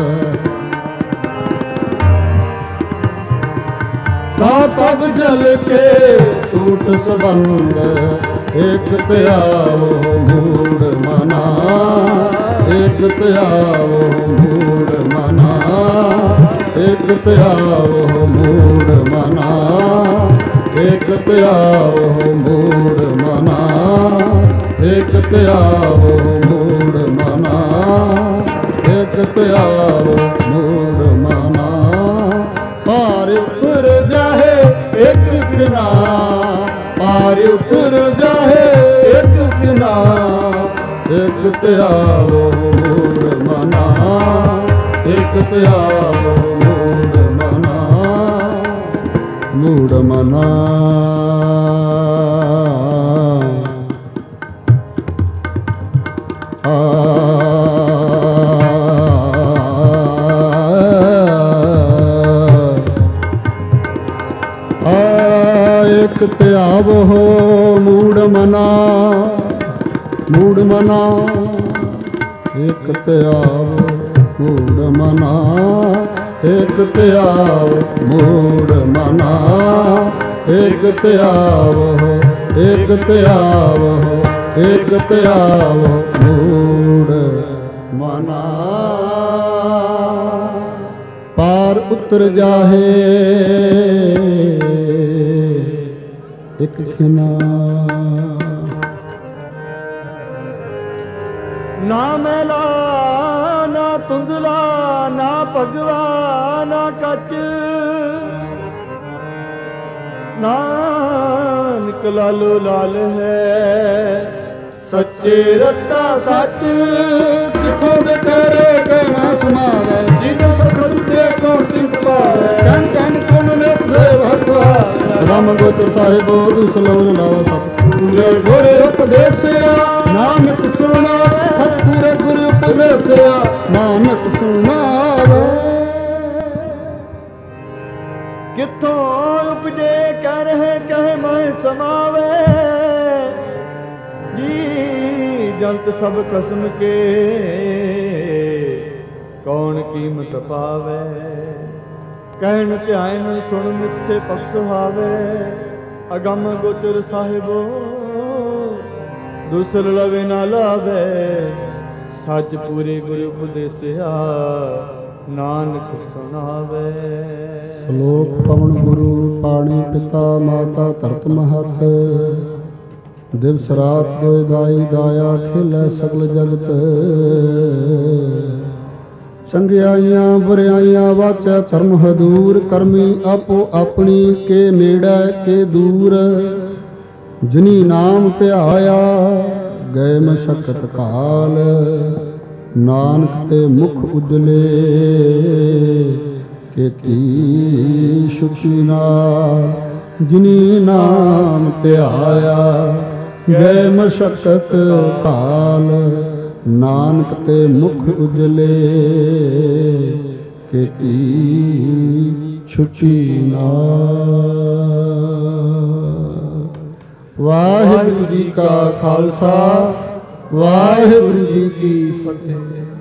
ਤਉ ਭਵਜਲ ਕੇ ਟੂਟ ਸੰਬੰਧ। ਇਕ ਧਿਆਓ ਮੂੜ ਮਨਾ, ਇਕ ਧਿਆਓ ਮੂੜ ਮਨਾ, ਇਕ ਧਿਆਓ ਮੂੜ ਮਨਾ, ਇਕ ਧਿਆਓ ਮੂੜ ਮਨਾ, ਇਕ ਧਿਆਓ ਮੂੜ ਮਨਾ, ਇਕ ਧਿਆਓ ਮੂੜ ਮਨਾ। ਪਾਰ ਉਤਰ ਜਾਏ ਇਕ ਖਿਨਾ, ਪਾਰ ਉਤਰ ਜਾਏ ਇਕ ਖਿਨਾ, ਇਕ ਧਿਆਓ ਮੂੜ ਮਨਾ, ਇਕ ਧਿਆਓ ਮੂੜ ਮਨਾ, ਮੂੜ ਮਨਾ। ਇਕ ਧਿਆਵੋ ਮੂੜ ਮਨਾ, ਮੂੜ ਮਨਾ। ਇਕ ਧਿਆਵੋ ਮੂੜ ਮਨਾ, ਇਕ ਧਿਆਵੋ ਮੂੜ ਮਨਾ, ਇਕ ਧਿਆਵੋ, ਇਕ ਧਿਆਵੋ, ਇਕ ਧਿਆਵੋ ਮੂੜ ਮਨਾ। ਪਾਰ ਉਤਰ ਜਾਹੇ ਇਕ ਖਿਨਾ, ਨਾ ਮੈਲਾ ਨਾ ਧੁੰਦਲਾ ਨਾ ਭਗਵਾ ਨਾ ਕੱਚ ਨਾਨਕ ਲਾਲੋ ਲਾਲ ਹੈ ਸੱਚੇ ਰਤਾ ਸੱਚ ਕਿਥੋਂ ਬਕਰੇ ਕੇ ਨਾ ਸਮਾਵੇ ਜਿਸ ਸਖਤ ਤੇ ਕੋ ਚਿੰਤ ਪਾਵੇ ਕਨ ਕਨ ਸੁਨ ਨਿਥੇ ਭਗਵਾ ਰਾਮ ਗੋਚਰ ਸਾਹਿਬੋ ਦੁਸਲੋਨ ਲਾਵਾ ਸਤਿਗੁਰੇ ਗੁਰ ਉਪਦੇਸਿਆ ਨਾਨਕ ਸੁਣਾਵੇ ਸਤਿਗੁਰੇ ਗੁਰ ਉਪਦੇਸਿਆ ਨਾਨਕ ਸੁਣਾਵੇ ਕਿੱਥੋਂ ਉਪਜੇ ਕਹਿ ਰਹੇ ਕਹਿ ਮੈਂ ਸਮਾਵੇ ਜੀ ਜੰਤ ਸਭ ਕਸਮ ਕੇ ਕੌਣ ਕੀਮਤ ਪਾਵੇ ਕਹਿਣ ਧਿਆਨ ਸੁਣ ਮਿਤ ਸੇ ਪਖ ਸੁਹਾਵੇ ਅਗੰਮ ਗੋਚਰ ਸਾਹਿਬੋ ਦੁਸਰ ਲਵੇ ਨਾ ਲਾਵੇ ਸੱਚ ਪੂਰੇ ਗੁਰੂ ਉਪਦੇਸਿਆ ਨਾਨਕ ਸੁਣਾਵੇ। ਸ਼ਲੋਕ ਪਵਨ ਗੁਰੂ ਪਾਣੀ ਪਿਤਾ ਮਾਤਾ ਧਰਤ ਮਹਤ ਦਿਵਸ ਰਾਤ ਦੋਇ ਦਾਈ ਦਾਇਆ ਖੇਲੇ ਸਗਲ ਜਗਤ ਚੰਗਿਆਈਆਂ ਬੁਰਿਆਈਆਂ ਵਾਚੈ ਧਰਮ ਹਦੂਰ ਕਰਮੀ ਆਪੋ ਆਪਣੀ ਕੇ ਨੇੜੇ ਕੇ ਦੂਰ ਜਿਨੀ ਨਾਮ ਧਿਆਇਆ ਗਏ ਮਸ਼ਕਤ ਕਾਲ ਨਾਨਕ ਤੇ ਮੁਖ ਉਜਲੇ ਕੀਤੀ ਸੁਖੀ ਨਾਲ ਜਿਨੀ ਨਾਮ ਧਿਆਇਆ ਗਏ ਮਸ਼ਕਤ ਕਾਲ ਨਾਨਕ ਤੇ ਮੁਖ ਉਜਲੇ ਕੀਤੀ ਛੁਟੀ ਨਾਲ। ਵਾਹਿਗੁਰੂ ਜੀ ਕਾ ਖਾਲਸਾ ਵਾਹਿਗੁਰੂ ਜੀ ਕੀ ਫਤਿਹ।